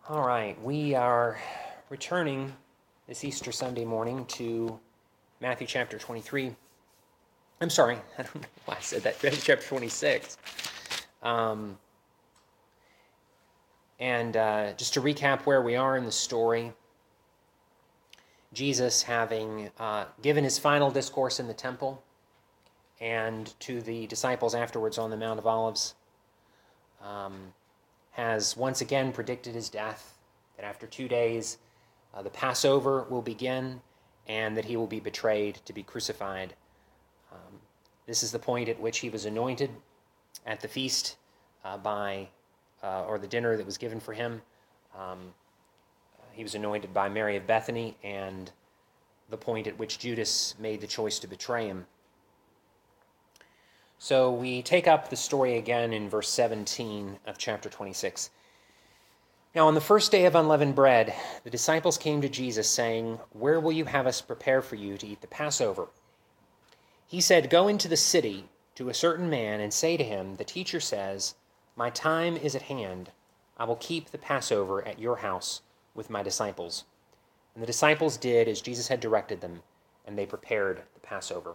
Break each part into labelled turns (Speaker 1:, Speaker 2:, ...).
Speaker 1: All right, we are returning this Easter Sunday morning to Matthew chapter 23. I'm sorry, I don't know why I said that. Matthew chapter 26. Just to recap where we are in the story, Jesus, having given his final discourse in the temple and to the disciples afterwards on the Mount of Olives, has once again predicted his death, that after 2 days the Passover will begin, and that he will be betrayed to be crucified. This is the point at which he was anointed at the feast or the dinner that was given for him. He was anointed by Mary of Bethany, and the point at which Judas made the choice to betray him. So we take up the story again in verse 17 of chapter 26. Now on the first day of unleavened bread, the disciples came to Jesus, saying, "Where will you have us prepare for you to eat the Passover?" He said, "Go into the city to a certain man and say to him, 'The teacher says, my time is at hand. I will keep the Passover at your house with my disciples.' And the disciples did as Jesus had directed them, and they prepared the Passover."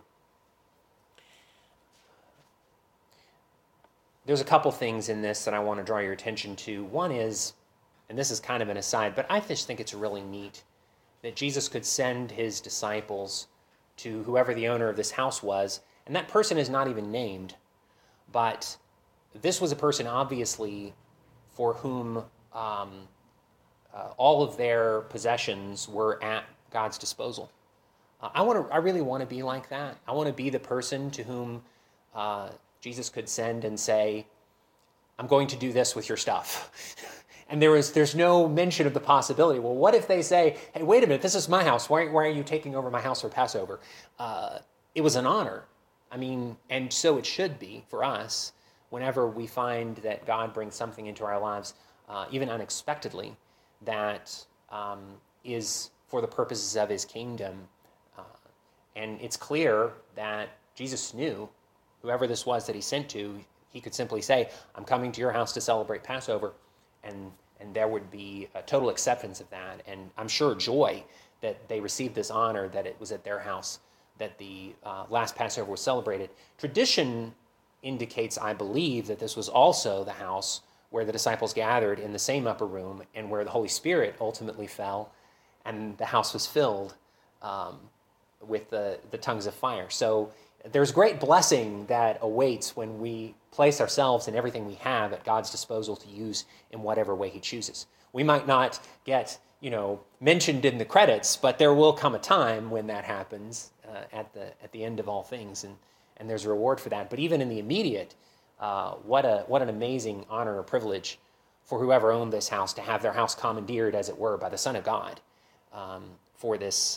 Speaker 1: There's a couple things in this that I want to draw your attention to. One is, and this is kind of an aside, but I just think it's really neat that Jesus could send his disciples to whoever the owner of this house was, and that person is not even named, but this was a person obviously for whom all of their possessions were at God's disposal. I really want to be like that. I want to be the person to whom Jesus could send and say, "I'm going to do this with your stuff." And there's no mention of the possibility, well, what if they say, "Hey, wait a minute, this is my house. Why are you taking over my house for Passover?" It was an honor. I mean, and so it should be for us whenever we find that God brings something into our lives, even unexpectedly, that is for the purposes of his kingdom. And it's clear that Jesus knew whoever this was that he sent to, he could simply say, "I'm coming to your house to celebrate Passover," and there would be a total acceptance of that, and I'm sure joy that they received this honor, that it was at their house that the last Passover was celebrated. Tradition indicates, I believe, that this was also the house where the disciples gathered in the same upper room and where the Holy Spirit ultimately fell, and the house was filled with the tongues of fire. So there's great blessing that awaits when we place ourselves and everything we have at God's disposal to use in whatever way he chooses. We might not get, mentioned in the credits, but there will come a time when that happens at the end of all things, and there's a reward for that. But even in the immediate, what an amazing honor or privilege for whoever owned this house to have their house commandeered, as it were, by the Son of God for this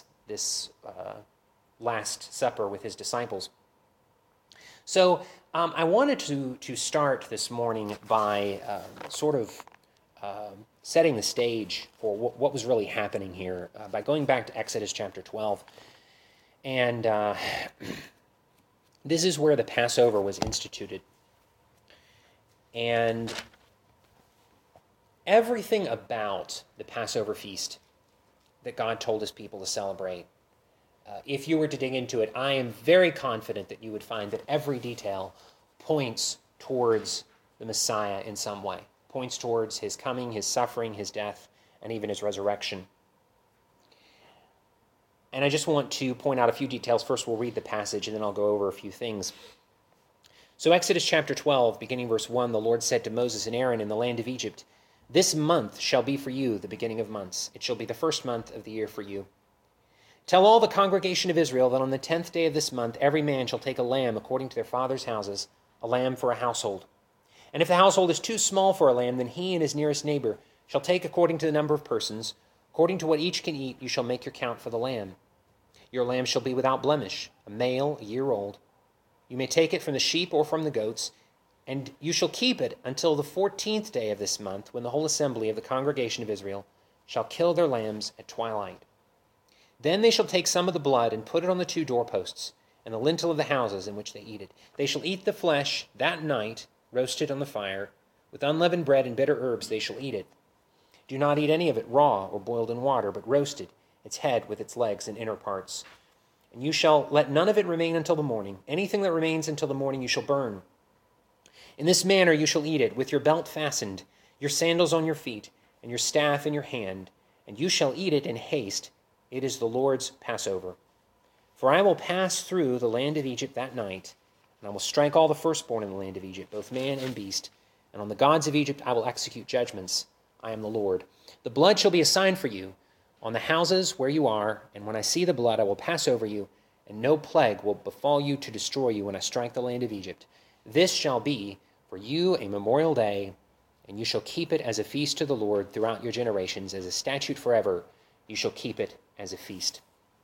Speaker 1: Last Supper with his disciples. So I wanted to start this morning by setting the stage for what was really happening here by going back to Exodus chapter 12. And this is where the Passover was instituted. And everything about the Passover feast that God told his people to celebrate, if you were to dig into it, I am very confident that you would find that every detail points towards the Messiah in some way, points towards his coming, his suffering, his death, and even his resurrection. And I just want to point out a few details. First, we'll read the passage, and then I'll go over a few things. So Exodus chapter 12, beginning verse 1, the Lord said to Moses and Aaron in the land of Egypt, "This month shall be for you the beginning of months. It shall be the first month of the year for you. Tell all the congregation of Israel that on the 10th day of this month every man shall take a lamb according to their father's houses, a lamb for a household. And if the household is too small for a lamb, then he and his nearest neighbor shall take according to the number of persons. According to what each can eat, you shall make your count for the lamb. Your lamb shall be without blemish, a male, a year old. You may take it from the sheep or from the goats, and you shall keep it until the 14th day of this month, when the whole assembly of the congregation of Israel shall kill their lambs at twilight. Then they shall take some of the blood and put it on the 2 doorposts and the lintel of the houses in which they eat it. They shall eat the flesh that night, roasted on the fire. With unleavened bread and bitter herbs they shall eat it. Do not eat any of it raw or boiled in water, but roasted, its head with its legs and inner parts. And you shall let none of it remain until the morning. Anything that remains until the morning you shall burn. In this manner you shall eat it, with your belt fastened, your sandals on your feet, and your staff in your hand, and you shall eat it in haste. It is the Lord's Passover. For I will pass through the land of Egypt that night, and I will strike all the firstborn in the land of Egypt, both man and beast. And on the gods of Egypt I will execute judgments. I am the Lord. The blood shall be a sign for you on the houses where you are, and when I see the blood I will pass over you, and no plague will befall you to destroy you when I strike the land of Egypt. This shall be for you a memorial day, and you shall keep it as a feast to the Lord throughout your generations, as a statute forever. You shall keep it as a feast.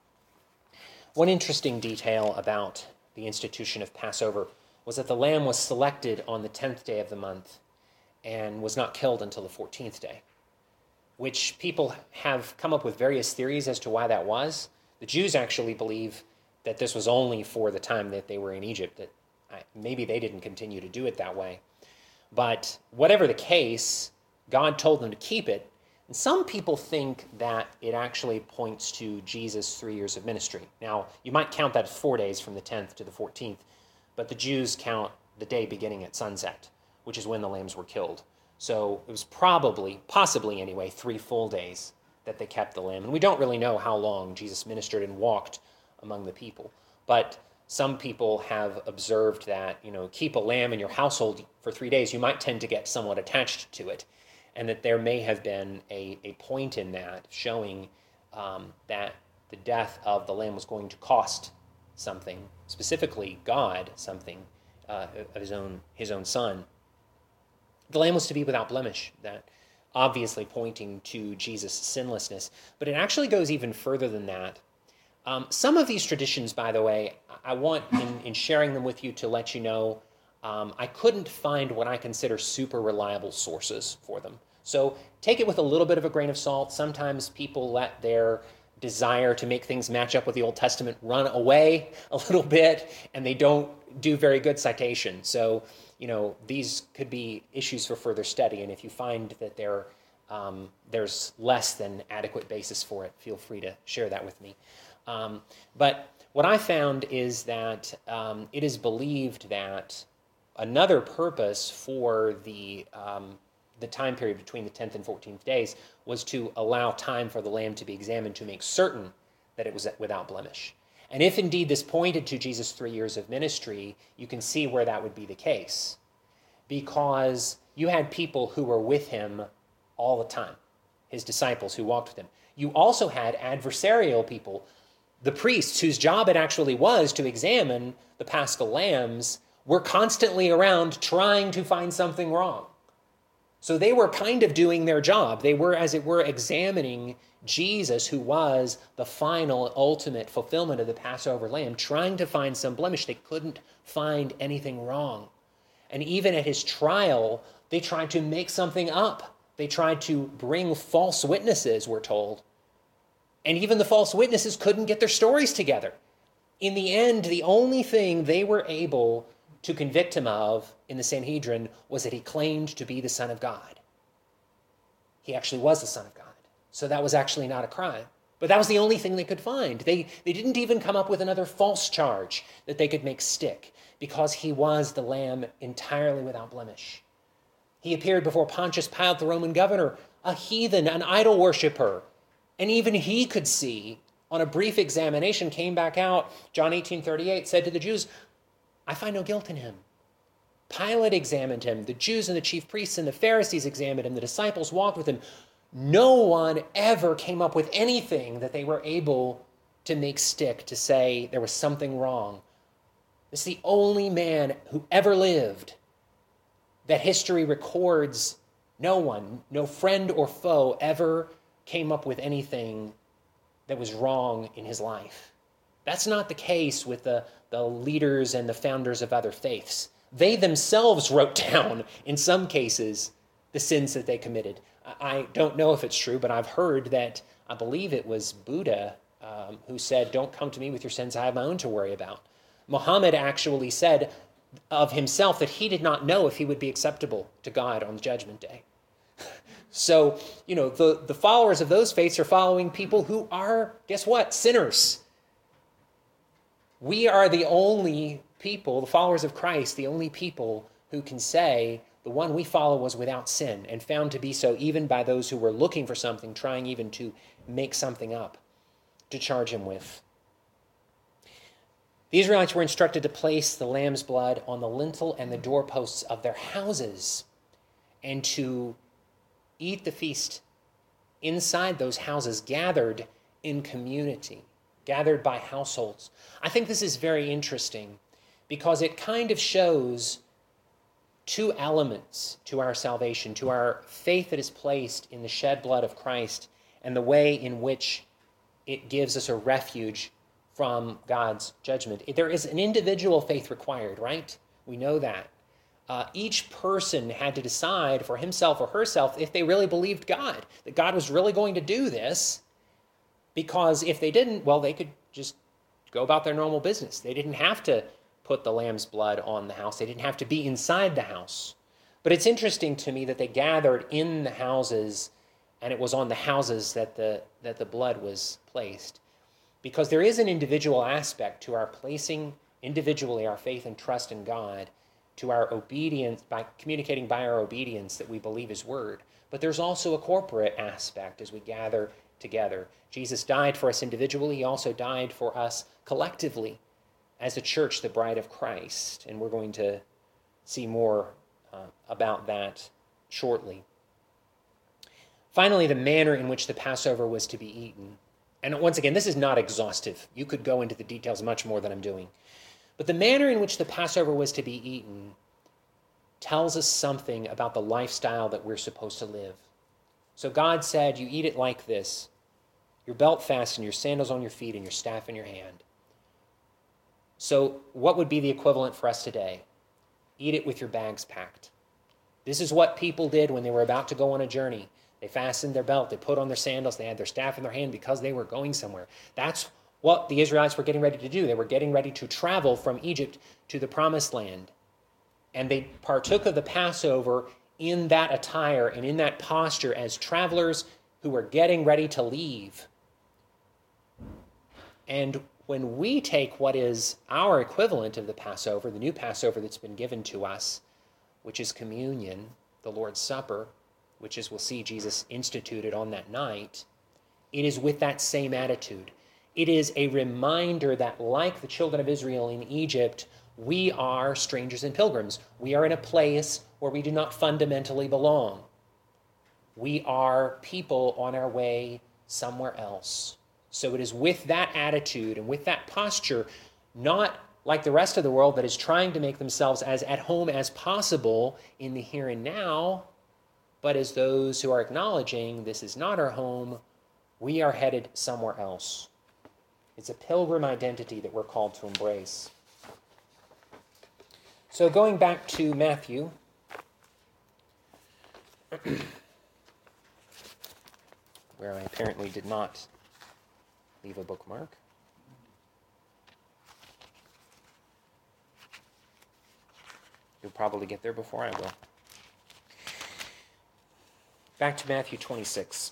Speaker 1: One interesting detail about the institution of Passover was that the lamb was selected on the 10th day of the month and was not killed until the 14th day, which people have come up with various theories as to why that was. The Jews actually believe that this was only for the time that they were in Egypt, that maybe they didn't continue to do it that way. But whatever the case, God told them to keep it. And some people think that it actually points to Jesus' 3 years of ministry. Now, you might count that as 4 days from the 10th to the 14th, but the Jews count the day beginning at sunset, which is when the lambs were killed. So it was possibly anyway, 3 full days that they kept the lamb. And we don't really know how long Jesus ministered and walked among the people. But some people have observed that, keep a lamb in your household for 3 days, you might tend to get somewhat attached to it. And that there may have been a point in that showing that the death of the lamb was going to cost something, specifically God something, of his own son. The lamb was to be without blemish, that obviously pointing to Jesus' sinlessness. But it actually goes even further than that. Some of these traditions, by the way, I want, in sharing them with you, to let you know, I couldn't find what I consider super reliable sources for them. So take it with a little bit of a grain of salt. Sometimes people let their desire to make things match up with the Old Testament run away a little bit, and they don't do very good citation. So, these could be issues for further study, and if you find that there's less than adequate basis for it, feel free to share that with me. But what I found is that it is believed that another purpose for the time period between the 10th and 14th days was to allow time for the lamb to be examined to make certain that it was without blemish. And if indeed this pointed to Jesus' 3 years of ministry, you can see where that would be the case. Because you had people who were with him all the time, his disciples who walked with him. You also had adversarial people, the priests whose job it actually was to examine the Paschal lambs, were constantly around trying to find something wrong. So they were kind of doing their job. They were, as it were, examining Jesus, who was the final, ultimate fulfillment of the Passover lamb, trying to find some blemish. They couldn't find anything wrong. And even at his trial, they tried to make something up. They tried to bring false witnesses, we're told. And even the false witnesses couldn't get their stories together. In the end, the only thing they were able to convict him of in the Sanhedrin was that he claimed to be the Son of God. He actually was the Son of God. So that was actually not a crime. But that was the only thing they could find. They didn't even come up with another false charge that they could make stick, because he was the Lamb entirely without blemish. He appeared before Pontius Pilate, the Roman governor, a heathen, an idol worshiper. And even he could see, on a brief examination, came back out, John 18:38, said to the Jews, I find no guilt in him. Pilate examined him. The Jews and the chief priests and the Pharisees examined him. The disciples walked with him. No one ever came up with anything that they were able to make stick, to say there was something wrong. This is the only man who ever lived that history records. No one, no friend or foe, ever came up with anything that was wrong in his life. That's not the case with the leaders and the founders of other faiths. They themselves wrote down, in some cases, the sins that they committed. I don't know if it's true, but I've heard that, I believe it was Buddha who said, don't come to me with your sins, I have my own to worry about. Muhammad actually said of himself that he did not know if he would be acceptable to God on Judgment Day. So, the followers of those faiths are following people who are, guess what, sinners. We are the only people, the followers of Christ, the only people who can say the one we follow was without sin and found to be so even by those who were looking for something, trying even to make something up to charge him with. The Israelites were instructed to place the lamb's blood on the lintel and the doorposts of their houses and to eat the feast inside those houses, gathered in community, gathered by households. I think this is very interesting because it kind of shows two elements to our salvation, to our faith that is placed in the shed blood of Christ and the way in which it gives us a refuge from God's judgment. There is an individual faith required, right? We know that. Each person had to decide for himself or herself if they really believed God, that God was really going to do this, because if they didn't, well, they could just go about their normal business. They didn't have to put the lamb's blood on the house. They didn't have to be inside the house. But it's interesting to me that they gathered in the houses, and it was on the houses that the blood was placed. Because there is an individual aspect to our placing individually our faith and trust in God, to our obedience, by communicating by our obedience that we believe his word. But there's also a corporate aspect as we gather together. Jesus died for us individually. He also died for us collectively as a church, the bride of Christ. And we're going to see more about that shortly. Finally, the manner in which the Passover was to be eaten. And once again, this is not exhaustive. You could go into the details much more than I'm doing. But the manner in which the Passover was to be eaten tells us something about the lifestyle that we're supposed to live. So God said, you eat it like this: your belt fastened, your sandals on your feet, and your staff in your hand. So what would be the equivalent for us today? Eat it with your bags packed. This is what people did when they were about to go on a journey. They fastened their belt, they put on their sandals, they had their staff in their hand because they were going somewhere. That's what the Israelites were getting ready to do. They were getting ready to travel from Egypt to the Promised Land. And they partook of the Passover in that attire and in that posture as travelers who were getting ready to leave. And when we take what is our equivalent of the Passover, the new Passover that's been given to us, which is communion, the Lord's Supper, which, as we'll see, Jesus instituted on that night, it is with that same attitude. It is a reminder that, like the children of Israel in Egypt, we are strangers and pilgrims. We are in a place where we do not fundamentally belong. We are people on our way somewhere else. So it is with that attitude and with that posture, not like the rest of the world that is trying to make themselves as at home as possible in the here and now, but as those who are acknowledging this is not our home, we are headed somewhere else. It's a pilgrim identity that we're called to embrace. So going back to Matthew, where I apparently did not leave a bookmark. You'll probably get there before I will. Back to Matthew 26.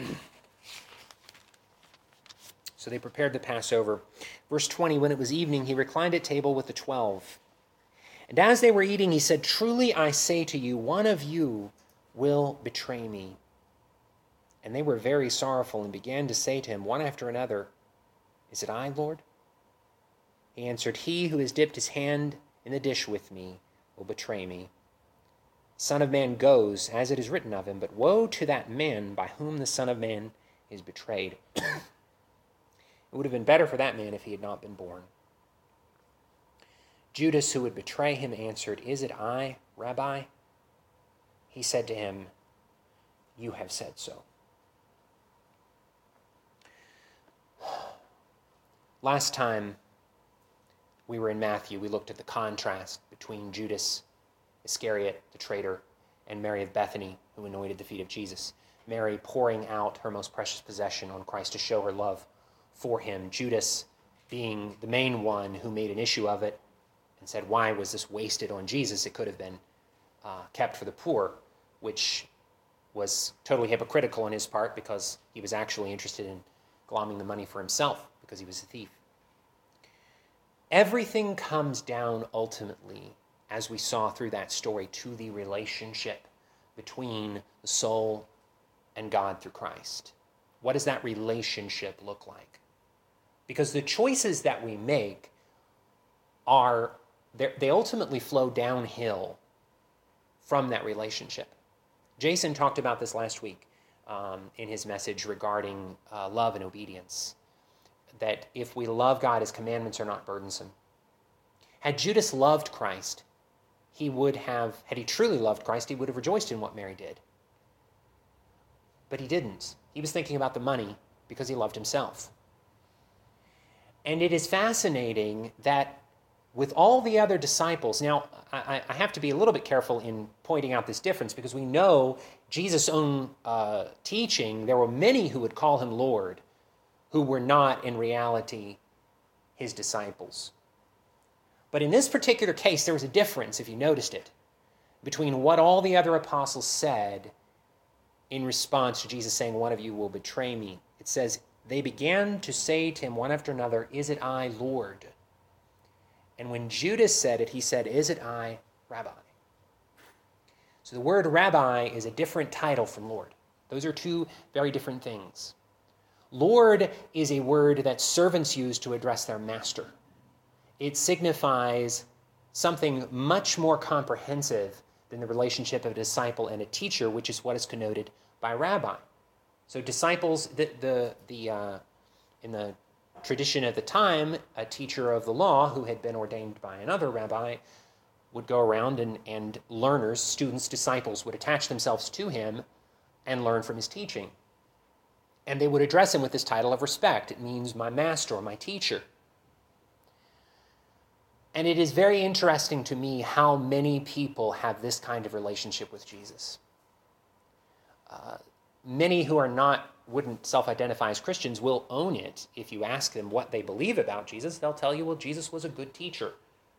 Speaker 1: So they prepared the Passover. Verse 20, when it was evening, he reclined at table with the 12. And as they were eating, he said, "Truly I say to you, one of you will betray me." And they were very sorrowful and began to say to him one after another, "Is it I, Lord?" He answered, "He who has dipped his hand in the dish with me will betray me. Son of Man goes, as it is written of him, but woe to that man by whom the Son of Man is betrayed." It would have been better for that man if he had not been born. Judas, who would betray him, answered, "Is it I, Rabbi?" He said to him, "You have said so." Last time we were in Matthew, we looked at the contrast between Judas Iscariot, the traitor, and Mary of Bethany, who anointed the feet of Jesus. Mary pouring out her most precious possession on Christ to show her love for him. Judas being the main one who made an issue of it and said, why was this wasted on Jesus? It could have been kept for the poor, which was totally hypocritical on his part because he was actually interested in glomming the money for himself because he was a thief. Everything comes down ultimately, as we saw through that story, to the relationship between the soul and God through Christ. What does that relationship look like? Because the choices that we make they ultimately flow downhill from that relationship. Jason talked about this last week in his message regarding love and obedience, that if we love God, his commandments are not burdensome. Had Judas loved Christ, had he truly loved Christ, he would have rejoiced in what Mary did. But he didn't. He was thinking about the money because he loved himself. And it is fascinating that with all the other disciples, now I have to be a little bit careful in pointing out this difference because we know Jesus' own teaching, there were many who would call him Lord who were not in reality his disciples. But in this particular case, there was a difference, if you noticed it, between what all the other apostles said in response to Jesus saying, one of you will betray me. It says, they began to say to him one after another, is it I, Lord? And when Judas said it, he said, is it I, Rabbi? So the word rabbi is a different title from Lord. Those are two very different things. Lord is a word that servants use to address their master. It signifies something much more comprehensive than the relationship of a disciple and a teacher, which is what is connoted by rabbi. So disciples, in the tradition at the time, a teacher of the law who had been ordained by another rabbi would go around and learners, students, disciples would attach themselves to him and learn from his teaching. And they would address him with this title of respect. It means my master or my teacher. And it is very interesting to me how many people have this kind of relationship with Jesus. Many who wouldn't self-identify as Christians will own it. If you ask them what they believe about Jesus, they'll tell you, well, Jesus was a good teacher.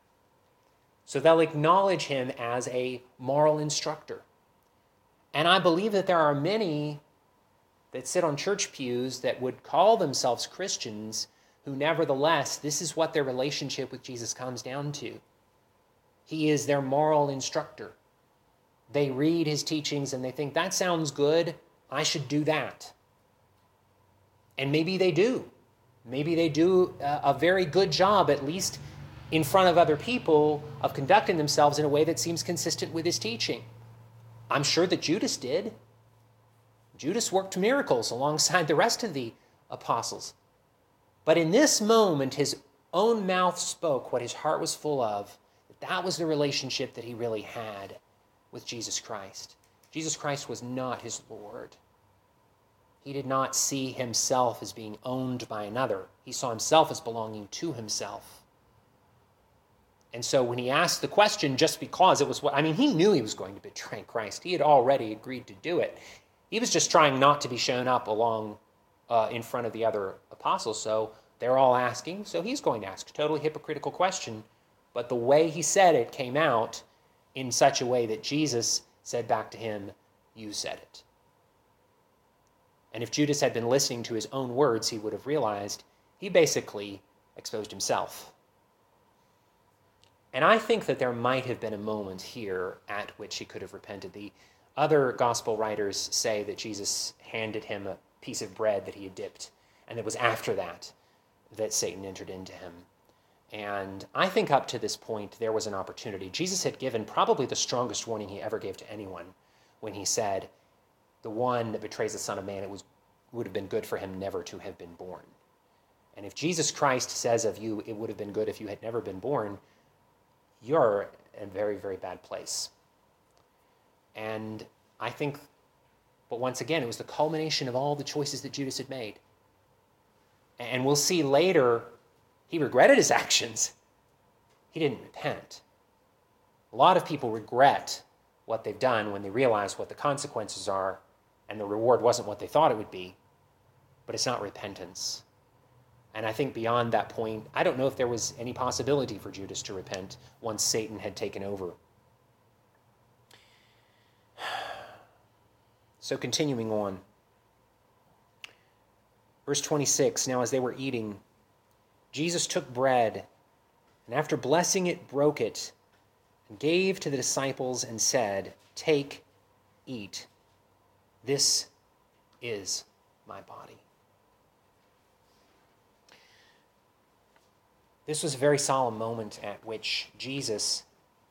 Speaker 1: So they'll acknowledge him as a moral instructor. And I believe that there are many that sit on church pews that would call themselves Christians who nevertheless, this is what their relationship with Jesus comes down to. He is their moral instructor. They read his teachings and they think, that sounds good, I should do that. And maybe they do. Maybe they do a very good job, at least in front of other people, of conducting themselves in a way that seems consistent with his teaching. I'm sure that Judas did. Judas worked miracles alongside the rest of the apostles. But in this moment, his own mouth spoke what his heart was full of. That was the relationship that he really had with Jesus Christ. Jesus Christ was not his Lord. He did not see himself as being owned by another. He saw himself as belonging to himself. And so when he asked the question, just because it was he knew he was going to betray Christ. He had already agreed to do it. He was just trying not to be shown up along in front of the other apostles. So they're all asking, so he's going to ask a totally hypocritical question. But the way he said it came out in such a way that Jesus said back to him, you said it. And if Judas had been listening to his own words, he would have realized he basically exposed himself. And I think that there might have been a moment here at which he could have repented. The other gospel writers say that Jesus handed him a piece of bread that he had dipped, and it was after that that Satan entered into him. And I think up to this point, there was an opportunity. Jesus had given probably the strongest warning he ever gave to anyone when he said, the one that betrays the Son of Man, would have been good for him never to have been born. And if Jesus Christ says of you, it would have been good if you had never been born, you're in a very, very bad place. And I think, but once again, it was the culmination of all the choices that Judas had made. And we'll see later, he regretted his actions. He didn't repent. A lot of people regret what they've done when they realize what the consequences are and the reward wasn't what they thought it would be, but it's not repentance. And I think beyond that point, I don't know if there was any possibility for Judas to repent once Satan had taken over. So continuing on. Verse 26, now as they were eating, Jesus took bread, and after blessing it, broke it, and gave to the disciples and said, take, eat. This is my body. This was a very solemn moment at which Jesus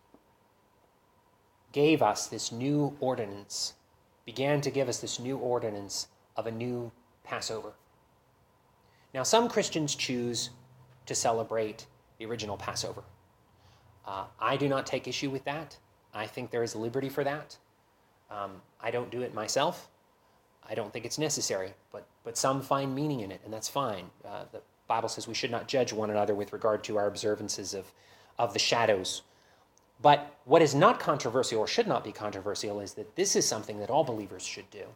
Speaker 1: gave us this new ordinance, began to give us this new ordinance of a new Passover. Now, some Christians choose to celebrate the original Passover. I do not take issue with that. I think there is liberty for that. I don't do it myself. I don't think it's necessary, but some find meaning in it, and that's fine. The Bible says we should not judge one another with regard to our observances of the shadows. But what is not controversial or should not be controversial is that this is something that all believers should do.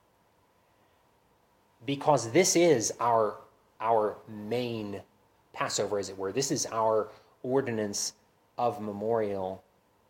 Speaker 1: Because this is our main Passover, as it were. This is our ordinance of memorial.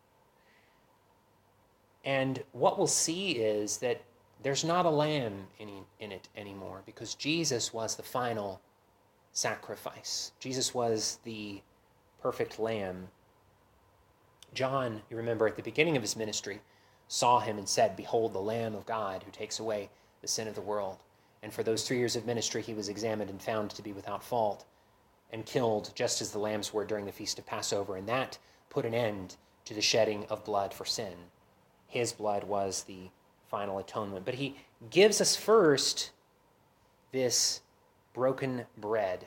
Speaker 1: And what we'll see is that there's not a lamb in it anymore, because Jesus was the final sacrifice. Jesus was the perfect lamb. John, you remember at the beginning of his ministry, saw him and said, behold, the Lamb of God who takes away the sin of the world. And for those 3 years of ministry, he was examined and found to be without fault and killed just as the lambs were during the Feast of Passover. And that put an end to the shedding of blood for sin. His blood was the final atonement. But he gives us first this broken bread.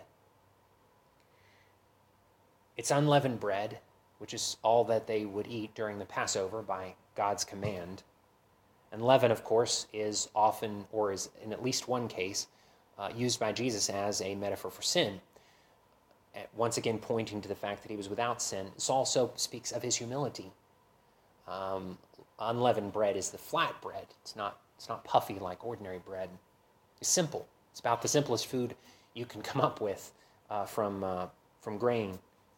Speaker 1: It's unleavened bread, which is all that they would eat during the Passover by God's command. And leaven, of course, is often, or is in at least one case, used by Jesus as a metaphor for sin. Once again, pointing to the fact that he was without sin. This also speaks of his humility. Unleavened bread is the flat bread. It's not puffy like ordinary bread. It's simple. It's about the simplest food you can come up with from grain.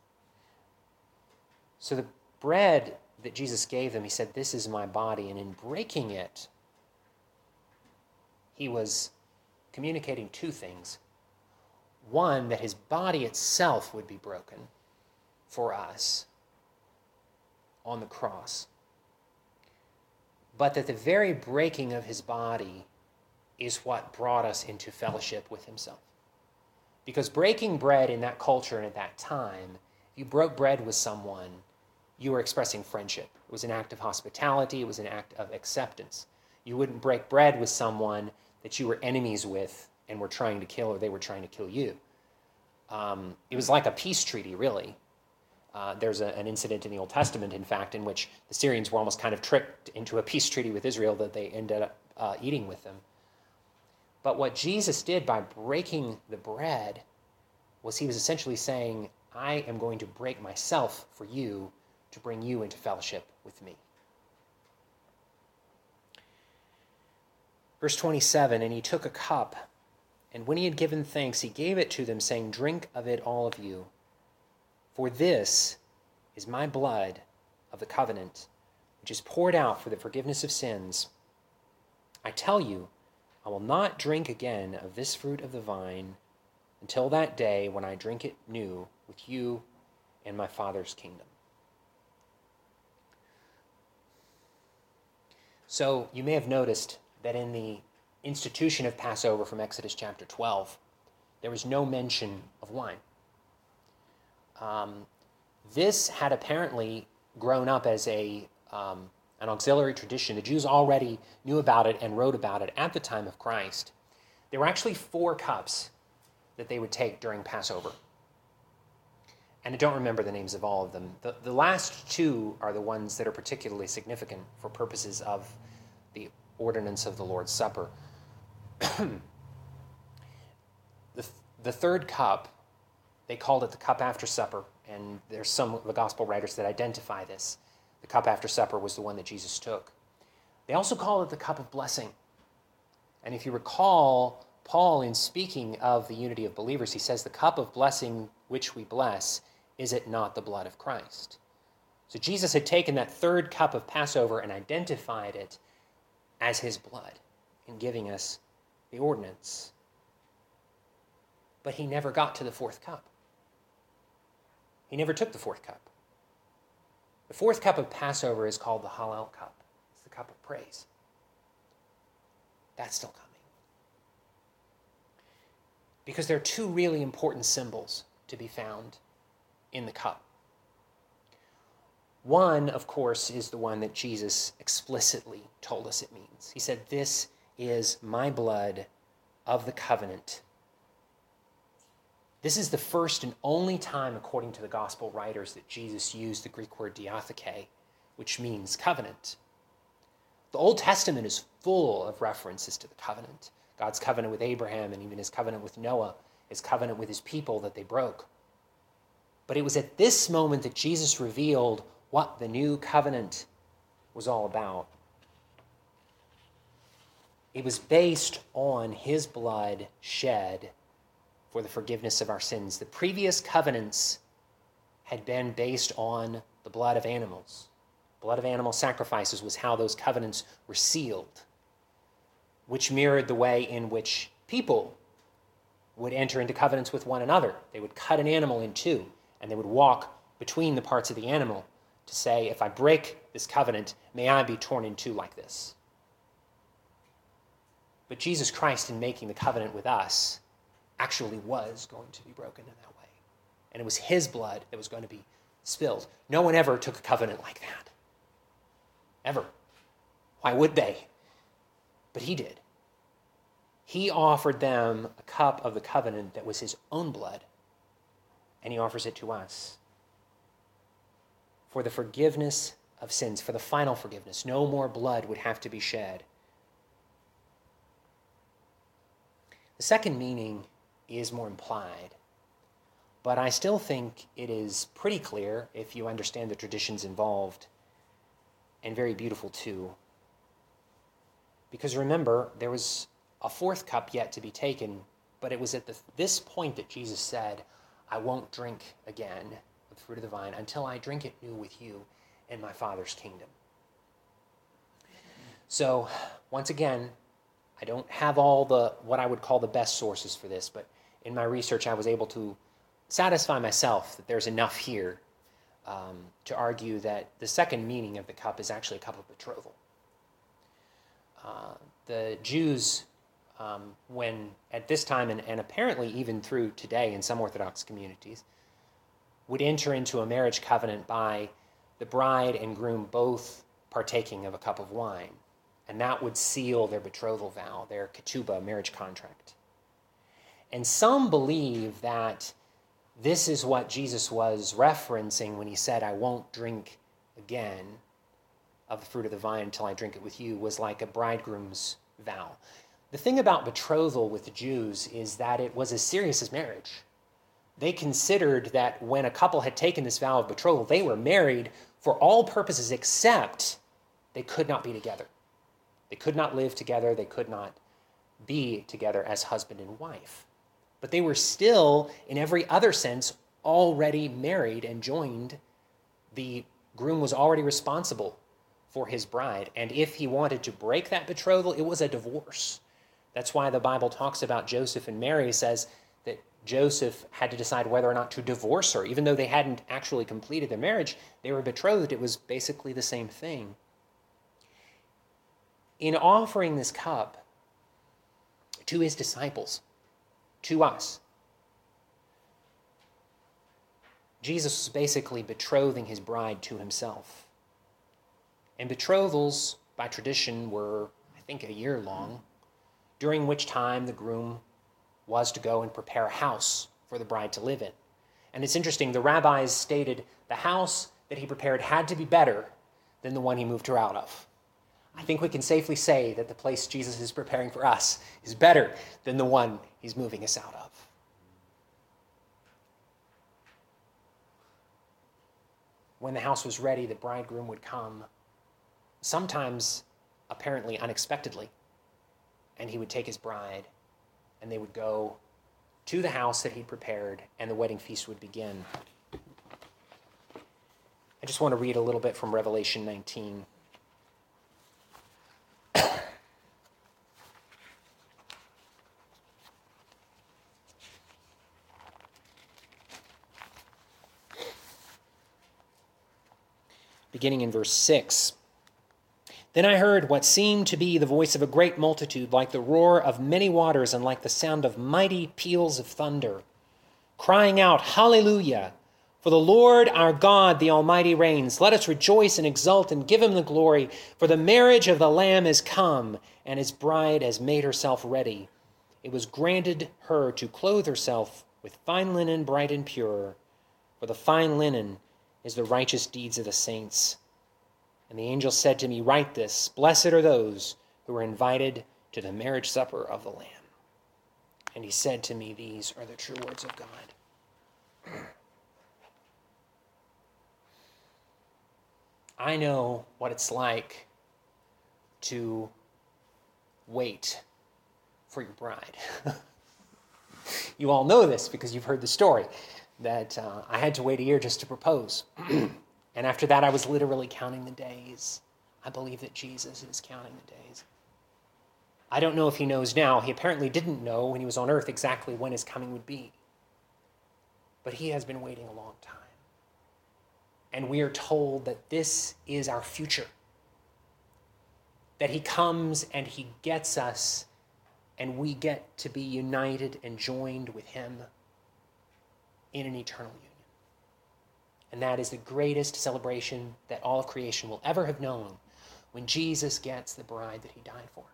Speaker 1: So the bread that Jesus gave them, he said, this is my body. And in breaking it, he was communicating two things. One, that his body itself would be broken for us on the cross. But that the very breaking of his body is what brought us into fellowship with himself. Because breaking bread in that culture and at that time, if you broke bread with someone, you were expressing friendship. It was an act of hospitality. It was an act of acceptance. You wouldn't break bread with someone that you were enemies with and were trying to kill, or they were trying to kill you. It was like a peace treaty, really. There's an incident in the Old Testament, in fact, in which the Syrians were almost kind of tricked into a peace treaty with Israel that they ended up eating with them. But what Jesus did by breaking the bread was he was essentially saying, I am going to break myself for you to bring you into fellowship with me. Verse 27, and he took a cup, and when he had given thanks, he gave it to them, saying, drink of it, all of you. For this is my blood of the covenant, which is poured out for the forgiveness of sins. I tell you, I will not drink again of this fruit of the vine until that day when I drink it new with you in my Father's kingdom. So you may have noticed that in the institution of Passover from Exodus chapter 12, there was no mention of wine. This had apparently grown up as an auxiliary tradition. The Jews already knew about it and wrote about it at the time of Christ. There were actually 4 cups that they would take during Passover. And I don't remember the names of all of them. The last 2 are the ones that are particularly significant for purposes of the ordinance of the Lord's Supper. The third cup, they called it the cup after supper, and there's some of the gospel writers that identify this. The cup after supper was the one that Jesus took. They also call it the cup of blessing. And if you recall, Paul, in speaking of the unity of believers, he says, the cup of blessing which we bless, is it not the blood of Christ? So Jesus had taken that third cup of Passover and identified it as his blood. in giving us the ordinance. But he never got to the fourth cup. He never took the fourth cup. The fourth cup of Passover is called the Hallel cup. It's the cup of praise. That's still coming. Because there are two really important symbols to be found in the cup. One, of course, is the one that Jesus explicitly told us it means. He said, "This is my blood of the covenant." This is the first and only time, according to the gospel writers, that Jesus used the Greek word diatheke, which means covenant. The Old Testament is full of references to the covenant. God's covenant with Abraham and even his covenant with Noah, his covenant with his people that they broke. But it was at this moment that Jesus revealed what the new covenant was all about. It was based on his blood shed for the forgiveness of our sins. The previous covenants had been based on the blood of animals. Blood of animal sacrifices was how those covenants were sealed, which mirrored the way in which people would enter into covenants with one another. They would cut an animal in two, and they would walk between the parts of the animal to say, if I break this covenant, may I be torn in two like this. But Jesus Christ, in making the covenant with us, actually was going to be broken in that way. And it was his blood that was going to be spilled. No one ever took a covenant like that. Ever. Why would they? But he did. He offered them a cup of the covenant that was his own blood, and he offers it to us. For the forgiveness of sins, for the final forgiveness, no more blood would have to be shed. The second meaning is more implied, but I still think it is pretty clear if you understand the traditions involved, and very beautiful too. Because remember, there was a fourth cup yet to be taken, but it was at this point that Jesus said, "I won't drink again of the fruit of the vine until I drink it new with you in my Father's kingdom." So, once again, I don't have all what I would call the best sources for this, but in my research I was able to satisfy myself that there's enough here to argue that the second meaning of the cup is actually a cup of betrothal. The Jews, when at this time, and apparently even through today in some Orthodox communities, would enter into a marriage covenant by the bride and groom both partaking of a cup of wine. And that would seal their betrothal vow, their ketubah, marriage contract. And some believe that this is what Jesus was referencing when he said, "I won't drink again of the fruit of the vine until I drink it with you," was like a bridegroom's vow. The thing about betrothal with the Jews is that it was as serious as marriage. They considered that when a couple had taken this vow of betrothal, they were married for all purposes except they could not be together. They could not live together. They could not be together as husband and wife. But they were still, in every other sense, already married and joined. The groom was already responsible for his bride. And if he wanted to break that betrothal, it was a divorce. That's why the Bible talks about Joseph and Mary, says that Joseph had to decide whether or not to divorce her. Even though they hadn't actually completed their marriage, they were betrothed. It was basically the same thing. In offering this cup to his disciples, to us, Jesus was basically betrothing his bride to himself. And betrothals, by tradition, were, I think, a year long, during which time the groom was to go and prepare a house for the bride to live in. And it's interesting, the rabbis stated the house that he prepared had to be better than the one he moved her out of. I think we can safely say that the place Jesus is preparing for us is better than the one he's moving us out of. When the house was ready, the bridegroom would come, sometimes apparently unexpectedly, and he would take his bride, and they would go to the house that he'd prepared, and the wedding feast would begin. I just want to read a little bit from Revelation 19. beginning in verse 6. Then I heard what seemed to be the voice of a great multitude, like the roar of many waters and like the sound of mighty peals of thunder, crying out, Hallelujah! For the Lord our God, the Almighty, reigns. Let us rejoice and exult and give him the glory. For the marriage of the Lamb is come, and his bride has made herself ready. It was granted her to clothe herself with fine linen, bright and pure. For the fine linen is the righteous deeds of the saints. And the angel said to me, Write this, Blessed are those who are invited to the marriage supper of the Lamb. And he said to me, These are the true words of God. I know what it's like to wait for your bride. You all know this because you've heard the story, that I had to wait a year just to propose. And after that, I was literally counting the days. I believe that Jesus is counting the days. I don't know if he knows now. He apparently didn't know when he was on earth exactly when his coming would be. But he has been waiting a long time. And we are told that this is our future. That he comes and he gets us, and we get to be united and joined with him in an eternal union. And that is the greatest celebration that all of creation will ever have known, when Jesus gets the bride that he died for.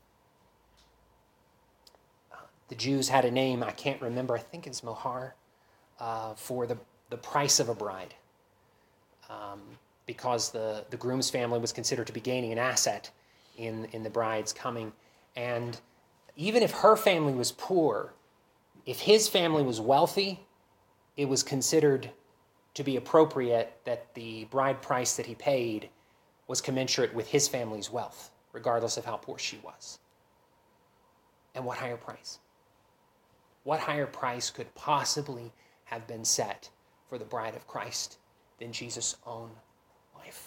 Speaker 1: The Jews had a name, I can't remember, I think it's mohar, for the price of a bride. Because the groom's family was considered to be gaining an asset in the bride's coming. And even if her family was poor, if his family was wealthy, it was considered to be appropriate that the bride price that he paid was commensurate with his family's wealth, regardless of how poor she was. And what higher price? What higher price could possibly have been set for the bride of Christ than Jesus' own life?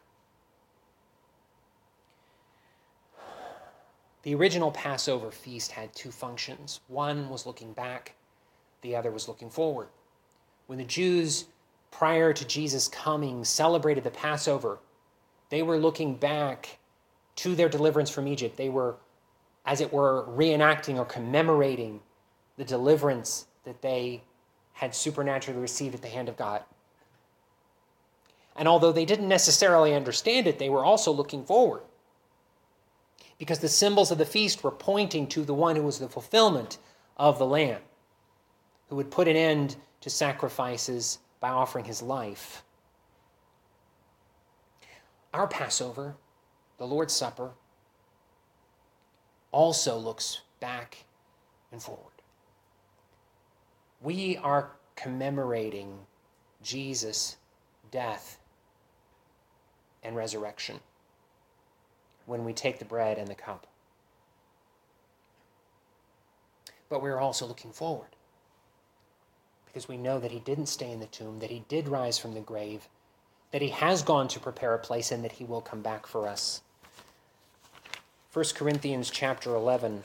Speaker 1: The original Passover feast had two functions. One was looking back, the other was looking forward. When the Jews, prior to Jesus' coming, celebrated the Passover, they were looking back to their deliverance from Egypt. They were, as it were, reenacting or commemorating the deliverance that they had supernaturally received at the hand of God. And although they didn't necessarily understand it, they were also looking forward, because the symbols of the feast were pointing to the one who was the fulfillment of the Lamb, who would put an end to sacrifices by offering his life. Our Passover, the Lord's Supper, also looks back and forward. We are commemorating Jesus' death and resurrection when we take the bread and the cup. But we're also looking forward, because we know that he didn't stay in the tomb, that he did rise from the grave, that he has gone to prepare a place, and that he will come back for us. 1 Corinthians chapter 11.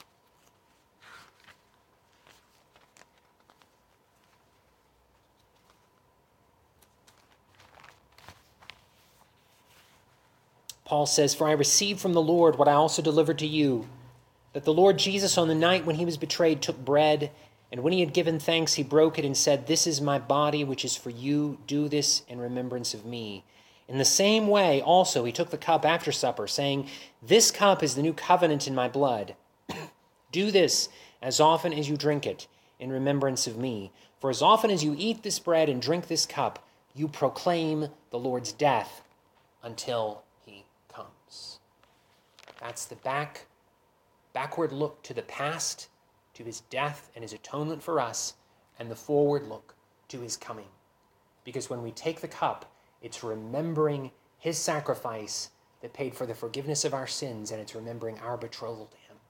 Speaker 1: Paul says, For I received from the Lord what I also delivered to you, that the Lord Jesus on the night when he was betrayed took bread, and when he had given thanks, he broke it and said, This is my body, which is for you. Do this in remembrance of me. In the same way, also, he took the cup after supper, saying, This cup is the new covenant in my blood. Do this as often as you drink it in remembrance of me. For as often as you eat this bread and drink this cup, you proclaim the Lord's death until he comes. That's the backward look to the past, to his death and his atonement for us, and the forward look to his coming. Because when we take the cup, it's remembering his sacrifice that paid for the forgiveness of our sins, and it's remembering our betrothal to him.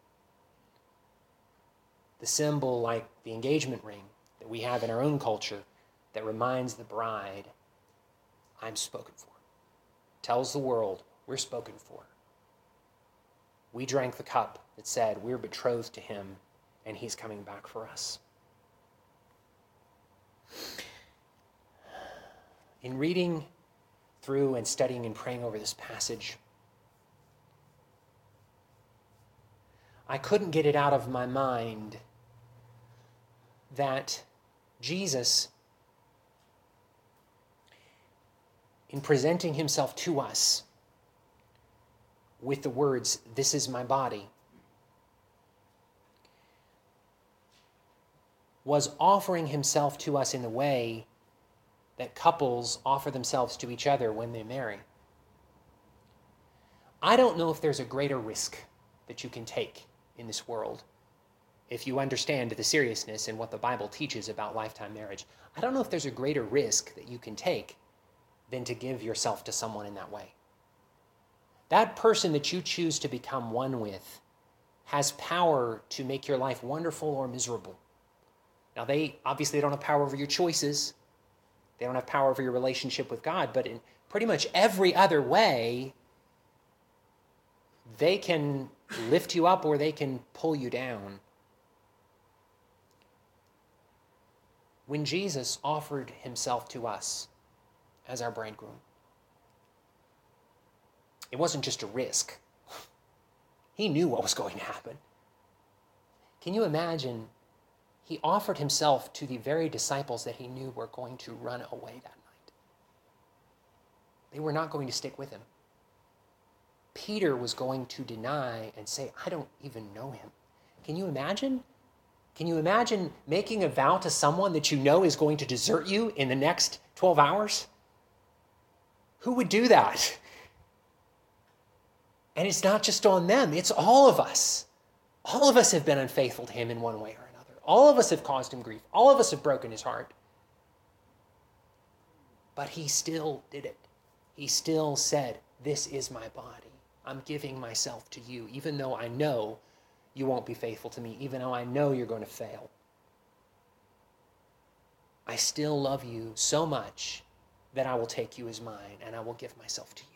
Speaker 1: The symbol, like the engagement ring that we have in our own culture, that reminds the bride, I'm spoken for. Tells the world, we're spoken for. We drank the cup that said we're betrothed to him, and he's coming back for us. In reading through and studying and praying over this passage, I couldn't get it out of my mind that Jesus, in presenting himself to us with the words, "This is my body," was offering himself to us in the way that couples offer themselves to each other when they marry. I don't know if there's a greater risk that you can take in this world if you understand the seriousness and what the Bible teaches about lifetime marriage. I don't know if there's a greater risk that you can take than to give yourself to someone in that way. That person that you choose to become one with has power to make your life wonderful or miserable. Now, they obviously don't have power over your choices. They don't have power over your relationship with God, but in pretty much every other way, they can lift you up or they can pull you down. When Jesus offered himself to us as our bridegroom, it wasn't just a risk. He knew what was going to happen. Can you imagine? He offered himself to the very disciples that he knew were going to run away that night. They were not going to stick with him. Peter was going to deny and say, "I don't even know him." Can you imagine? Can you imagine making a vow to someone that you know is going to desert you in the next 12 hours? Who would do that? And it's not just on them, it's all of us. All of us have been unfaithful to him in one way or another. All of us have caused him grief. All of us have broken his heart. But he still did it. He still said, "This is my body. I'm giving myself to you, even though I know you won't be faithful to me, even though I know you're going to fail. I still love you so much that I will take you as mine and I will give myself to you."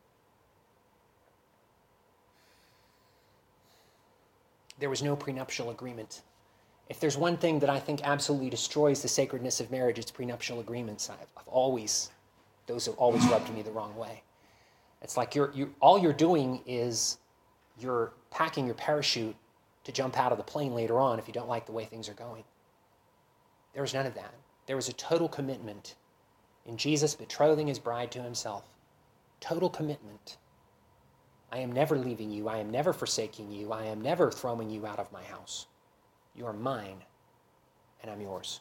Speaker 1: There was no prenuptial agreement. If there's one thing that I think absolutely destroys the sacredness of marriage, it's prenuptial agreements. Those have always rubbed me the wrong way. It's like all you're doing is you're packing your parachute to jump out of the plane later on if you don't like the way things are going. There was none of that. There was a total commitment in Jesus betrothing his bride to himself. Total commitment. I am never leaving you. I am never forsaking you. I am never throwing you out of my house. You are mine, and I'm yours.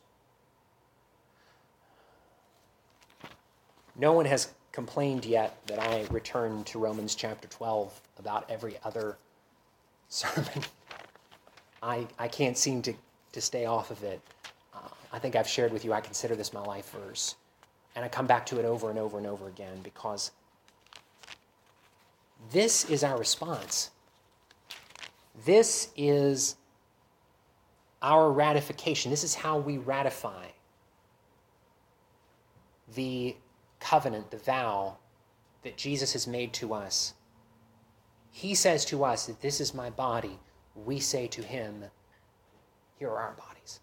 Speaker 1: No one has complained yet that I return to Romans chapter 12 about every other sermon. I can't seem to stay off of it. I think I've shared with you, I consider this my life verse. And I come back to it over and over and over again because this is our response. This is our ratification. This is how we ratify the covenant, the vow that Jesus has made to us. He says to us that this is my body. We say to him, here are our bodies.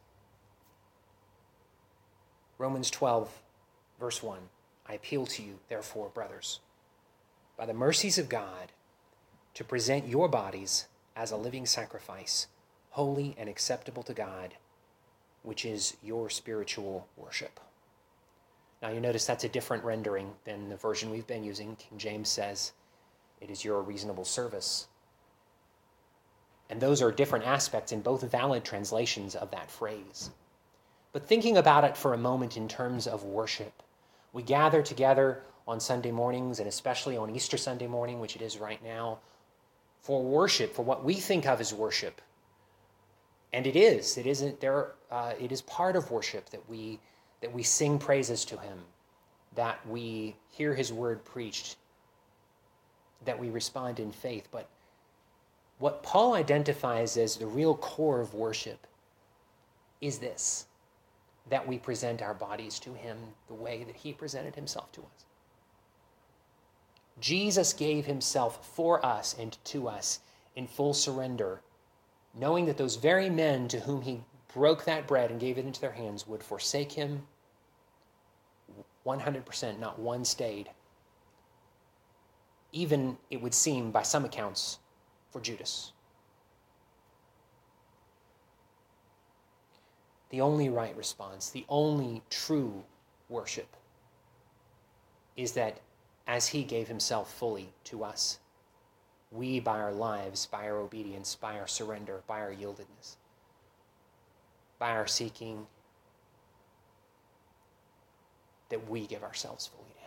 Speaker 1: Romans 12, verse 1. I appeal to you, therefore, brothers, by the mercies of God, to present your bodies as a living sacrifice, holy and acceptable to God, which is your spiritual worship. Now you notice that's a different rendering than the version we've been using. King James says, it is your reasonable service. And those are different aspects in both valid translations of that phrase. But thinking about it for a moment in terms of worship, we gather together on Sunday mornings, and especially on Easter Sunday morning, which it is right now, for worship, for what we think of as worship. And it is. It is part of worship that we sing praises to him, that we hear his word preached, that we respond in faith. But what Paul identifies as the real core of worship is this, that we present our bodies to him the way that he presented himself to us. Jesus gave himself for us and to us in full surrender, knowing that those very men to whom he broke that bread and gave it into their hands would forsake him 100%, not one stayed. even, it would seem, by some accounts, for Judas. The only right response, the only true worship, is that as he gave himself fully to us, we, by our lives, by our obedience, by our surrender, by our yieldedness, by our seeking, that we give ourselves fully to him.